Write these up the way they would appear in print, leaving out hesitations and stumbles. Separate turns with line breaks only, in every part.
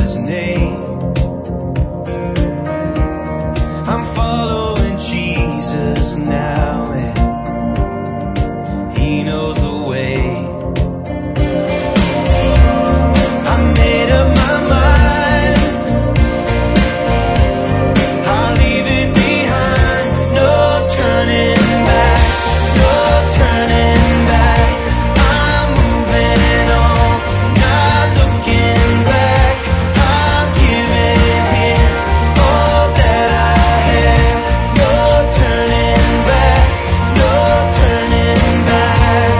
His name. I'm following Jesus now, and He knows the way. I made up my mind, I'll leave it behind. No turning back, no turning back. I'm moving on, not looking back. I'm giving Him all that I have. No turning back, no turning back.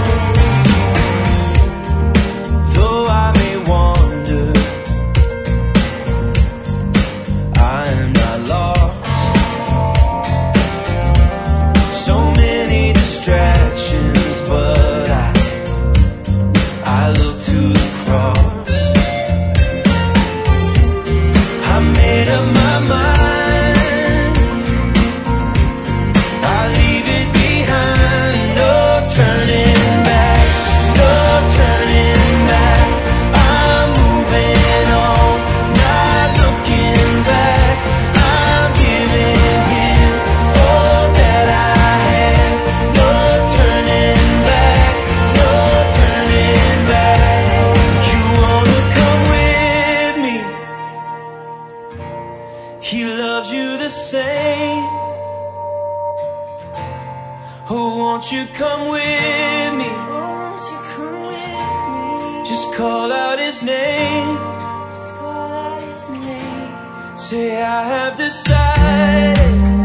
Though I may wander, I am not lost. So many distractions, but I look to the cross. I made up my mind, I'll leave it behind. No turning back, no turning back. I'm moving on, not looking back. I'm giving Him all that I have. No turning back, no turning back. You wanna come with me? He loves you the same. Oh, won't you come with me?
Won't you come with me?
Just call out His name.
Just call out His name.
Say, I have decided